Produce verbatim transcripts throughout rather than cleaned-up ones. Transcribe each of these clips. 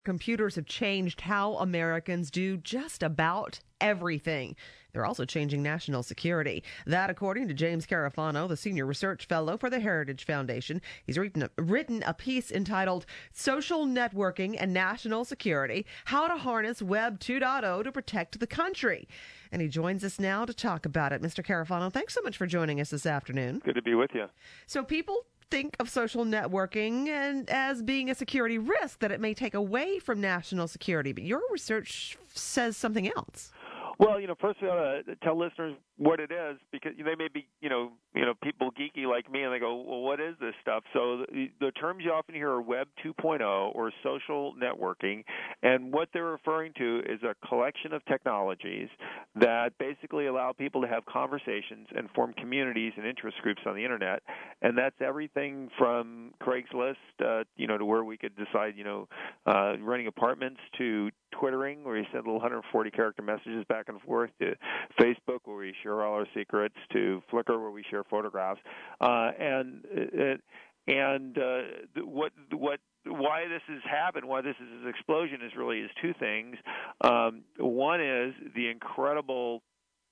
Computers have changed how Americans do just about everything. They're also changing national security. That, according to James Carafano, the senior research fellow for the Heritage Foundation. He's written a, written a piece entitled Social Networking and National Security, How to Harness Web 2.0 to Protect the Country. And he joins us now to talk about it. Mister Carafano, thanks so much for joining us this afternoon. Good to be with you. So people think of social networking and as being a security risk, that it may take away from national security, but your research says something else. Well, you know, first we ought to tell listeners what it is, because they may be, you know, you know, people geeky like me, and they go, well, what is this stuff? So the, the terms you often hear are Web 2.0 or social networking, and what they're referring to is a collection of technologies that basically allow people to have conversations and form communities and interest groups on the internet, and that's everything from Craigslist, uh, you know, to where we could decide, you know, uh, renting apartments, to Twittering, where you send little one hundred forty character messages back and forth, to Facebook, where we share all our secrets, to Flickr, where we share photographs, uh, and it, and uh, what what why this has happened, why this is an explosion, is really is two things. Um, one is the incredible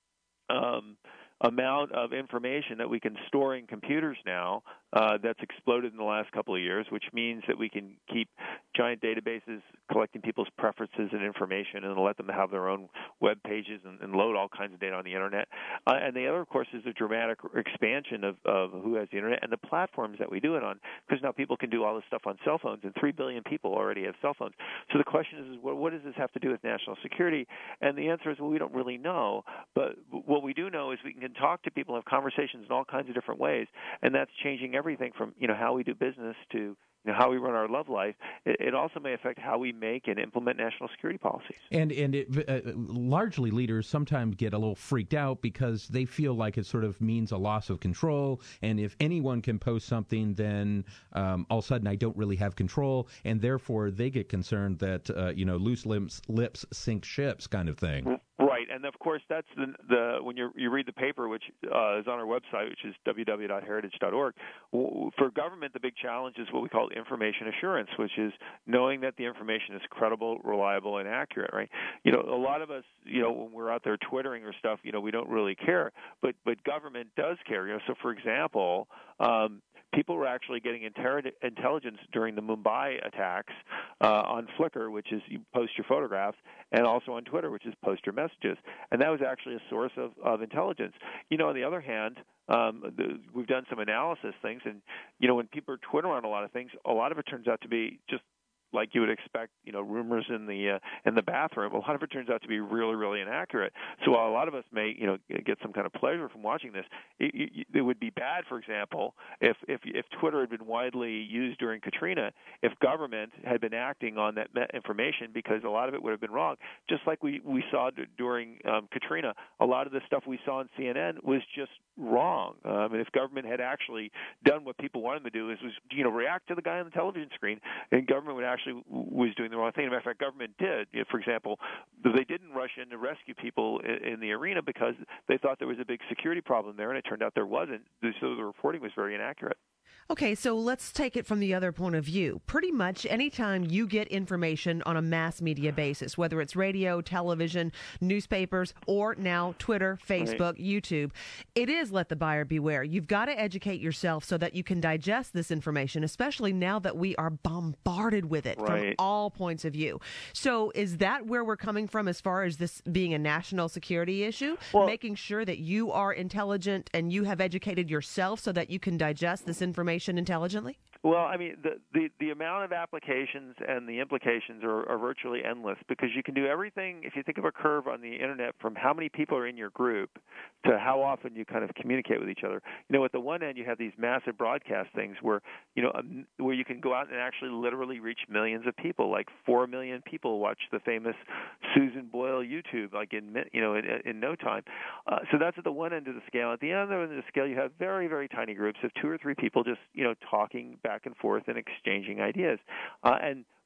um, amount of information that we can store in computers now uh, that's exploded in the last couple of years, which means that we can keep giant databases collecting people's preferences and information and let them have their own web pages and, and load all kinds of data on the internet. Uh, and the other, of course, is the dramatic expansion of, of who has the internet and the platforms that we do it on, because now people can do all this stuff on cell phones, and three billion people already have cell phones. So the question is, is what, what does this have to do with national security? And the answer is, well, we don't really know. But what we do know is we can talk to people, have conversations in all kinds of different ways, and that's changing everything from, you know, how we do business to, you know, how we run our love life. It, it also may affect how we make and implement national security policies. And and it, uh, largely leaders sometimes get a little freaked out because they feel like it sort of means a loss of control. And if anyone can post something, then um, all of a sudden I don't really have control, and therefore they get concerned that uh, you know, loose lips lips sink ships kind of thing. Right, and of course that's the, the when you you read the paper, which uh, is on our website, which is w w w dot heritage dot org. For government, the big challenge is what we call information assurance, which is knowing that the information is credible, reliable, and accurate. Right? You know, a lot of us, you know, when we're out there twittering or stuff, you know, we don't really care, but but government does care. You know, so for example. Um, People were actually getting inter- intelligence during the Mumbai attacks uh, on Flickr, which is you post your photographs, and also on Twitter, which is post your messages. And that was actually a source of, of intelligence. You know, on the other hand, um, the, we've done some analysis things, and, you know, when people are Twitter on a lot of things, a lot of it turns out to be just like you would expect, you know, rumors in the uh, in the bathroom. A lot of it turns out to be really, really inaccurate. So while a lot of us may, you know, get some kind of pleasure from watching this, it, it, it would be bad, for example, if, if if Twitter had been widely used during Katrina, if government had been acting on that information, because a lot of it would have been wrong. Just like we we saw d- during um, Katrina, a lot of the stuff we saw on C N N was just wrong. Um, and if government had actually done what people wanted them to do, is was you know react to the guy on the television screen, and government would actually actually was doing the wrong thing. As a matter of fact, government did. You know, for example, they didn't rush in to rescue people in, in the arena because they thought there was a big security problem there, and it turned out there wasn't. So the reporting was very inaccurate. Okay, so let's take it from the other point of view. Pretty much anytime you get information on a mass media basis, whether it's radio, television, newspapers, or now Twitter, Facebook, right. YouTube, it is let the buyer beware. You've got to educate yourself so that you can digest this information, especially now that we are bombarded with it right. from all points of view. So is that where we're coming from as far as this being a national security issue? Well, making sure that you are intelligent and you have educated yourself so that you can digest this information intelligently? Well, I mean, the, the, the amount of applications and the implications are, are virtually endless, because you can do everything, if you think of a curve on the internet, from how many people are in your group to how often you kind of communicate with each other. You know, at the one end, you have these massive broadcast things where, you know, um, where you can go out and actually literally reach millions of people. Like four million people watch the famous Susan Boyle YouTube, like in, you know, in, in no time. Uh, so that's at the one end of the scale. At the other end of the scale, you have very, very tiny groups of two or three people just, you know, talking back and forth and exchanging ideas. Uh, and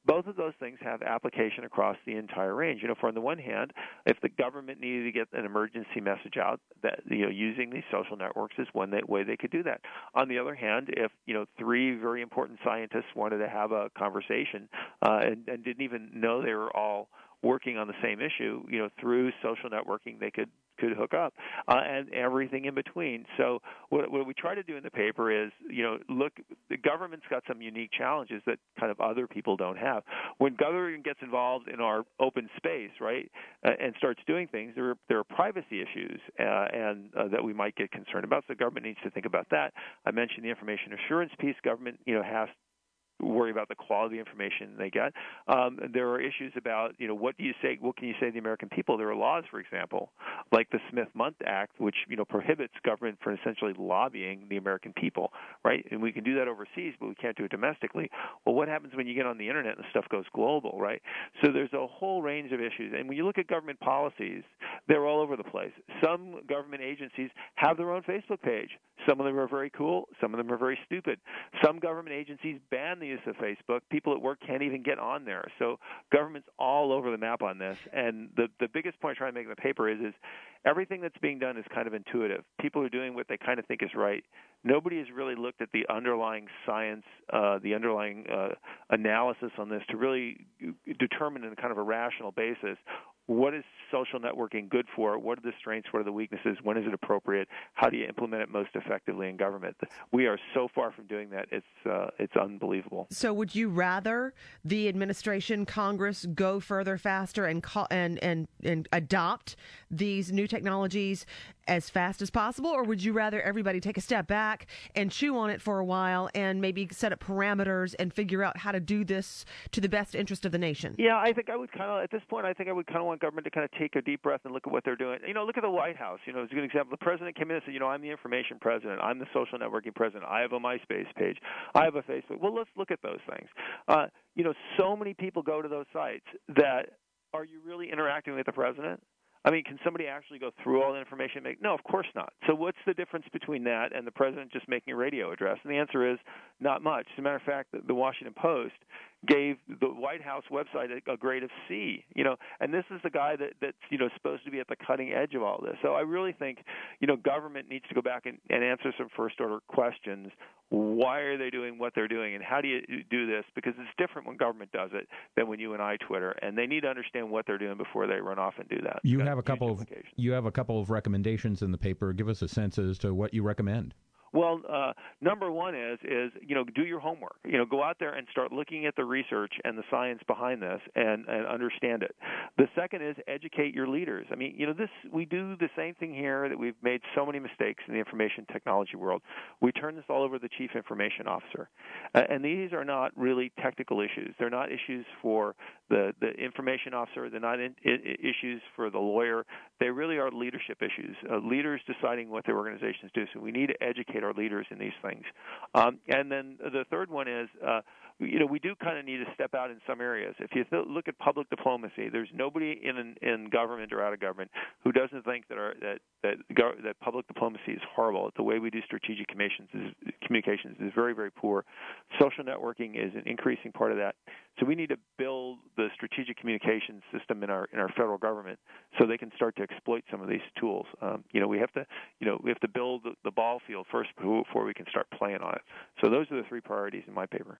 both of those things have application across the entire range. You know, for on the one hand, if the government needed to get an emergency message out, that you know, using these social networks is one way they could do that. On the other hand, if you know, three very important scientists wanted to have a conversation uh, and, and didn't even know they were all working on the same issue, you know, through social networking, they could could hook up, uh, and everything in between. So what, what we try to do in the paper is, you know, look, the government's got some unique challenges that kind of other people don't have. When government gets involved in our open space, right, uh, and starts doing things, there are, there are privacy issues uh, and uh, that we might get concerned about. So government needs to think about that. I mentioned the information assurance piece. Government, you know, has worry about the quality of information they get. Um, there are issues about, you know, what do you say, what can you say to the American people? There are laws, for example, like the Smith-Mundt Act, which, you know, prohibits government from essentially lobbying the American people, right? And we can do that overseas, but we can't do it domestically. Well, what happens when you get on the Internet and stuff goes global, right? So there's a whole range of issues. And when you look at government policies, they're all over the place. Some government agencies have their own Facebook page. Some of them are very cool. Some of them are very stupid. Some government agencies ban the use of Facebook. People at work can't even get on there. So government's all over the map on this. And the the biggest point I'm trying to make in the paper is is everything that's being done is kind of intuitive. People are doing what they kind of think is right. Nobody has really looked at the underlying science, uh, the underlying uh, analysis on this to really determine in a kind of a rational basis what is social networking good for? What are the strengths? What are the weaknesses? When is it appropriate? How do you implement it most effectively in government? We are so far from doing that. It's uh, it's unbelievable. So, would you rather the administration, Congress, go further, faster, and call, and and and adopt these new technologies as fast as possible, or would you rather everybody take a step back and chew on it for a while and maybe set up parameters and figure out how to do this to the best interest of the nation? Yeah, I think I would kind of, at this point, I think I would kind of want government to kind of take a deep breath and look at what they're doing. You know, look at the White House. You know, it's a good example. The president came in and said, you know, I'm the information president. I'm the social networking president. I have a MySpace page. I have a Facebook. Well, let's look at those things. Uh, you know, so many people go to those sites that are you really interacting with the president? I mean, can somebody actually go through all the information and make? No, of course not. So what's the difference between that and the president just making a radio address? And the answer is not much. As a matter of fact, the, the Washington Post gave the White House website a, a grade of C, you know, and this is the guy that, that's, you know, supposed to be at the cutting edge of all this. So I really think, you know, government needs to go back and, and answer some first-order questions. Why are they doing what they're doing, and how do you do this? Because it's different when government does it than when you and I Twitter, and they need to understand what they're doing before they run off and do that. You have a couple of you have a couple of recommendations in the paper. Give us a sense as to what you recommend. Well, uh, number one is is you know do your homework. You know, go out there and start looking at the research and the science behind this and, and understand it. The second is educate your leaders. I mean, you know, this we do the same thing here that we've made so many mistakes in the information technology world. We turn this all over to the chief information officer, uh, and these are not really technical issues. They're not issues for the the information officer. They're not in, I, issues for the lawyer. They really are leadership issues. Uh, leaders deciding what their organizations do. So we need to educate our leaders in these things. Um, and then the third one is, uh, you know, we do kind of need to step out in some areas. If you th- look at public diplomacy, there's nobody in in government or out of government who doesn't think that our, that that go- that public diplomacy is horrible. The way we do strategic communications is, communications is very, very poor. Social networking is an increasing part of that. So we need to build the strategic communications system in our in our federal government so they can start to exploit some of these tools. Um, you know, we have to, you know, we have to build the, the ball field first before we can start playing on it. So those are the three priorities in my paper.